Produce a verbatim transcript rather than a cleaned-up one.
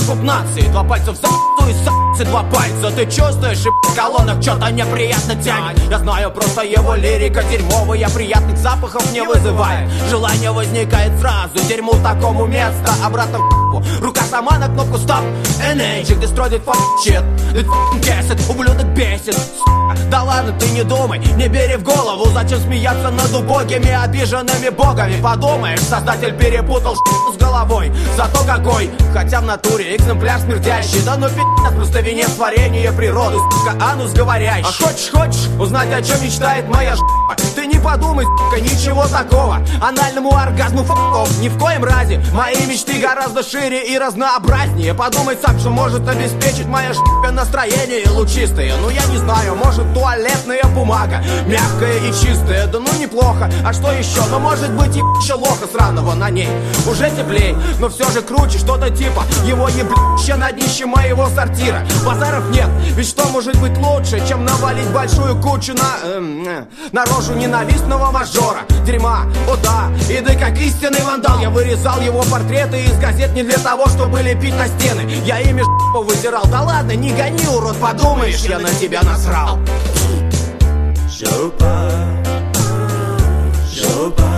прикуп нации. Два пальца в за***у и за***цы два пальца. Ты чувствуешь, и в колоннах что-то неприятно тянет. Я знаю, просто его лирика дерьмовая, приятных запахов не вызывает. Желание возникает сразу, дерьму такому место. Обратно в ***у, рука сама на кнопку стоп. Energy, destroy the fucking shit. It fucking gets it, ублюдок бесит. Да ладно, ты не думай, не бери в голову. Зачем смеяться над убогими, обиженными богами? Подумаешь, создатель перепутал с головой. Зато какой, хотя в натуре экземпляр смердящий. Да ну пи***ц, просто венец творения природы, сука, анус говорящий. А хочешь, хочешь узнать, о чем мечтает моя ш***а? Ты не подумай, сука, ничего такого. Анальному оргазму ф***ов ни в коем разе. Мои мечты гораздо шире и разнообразнее. Подумай сам, что может обеспечить моя ш***а настроение лучистое. Ну я не знаю, может туалетная бумага, мягкая и чистая, да ну неплохо. А что еще? Ну может быть и еще лоха сраного на ней. Уже теплей, но все же круче, что-то типа его еблище на днище моего сортира. Базаров нет, ведь что может быть лучше, чем навалить большую кучу на, эм, э, на рожу ненавистного мажора. Дерьма, о да, и да как истинный вандал. Я вырезал его портреты из газет не для того, чтобы лепить на стены. Я ими ш***у вытирал. Да ладно, не гони, урод, подумаешь, я на тебя насрал. Жопа, жопа.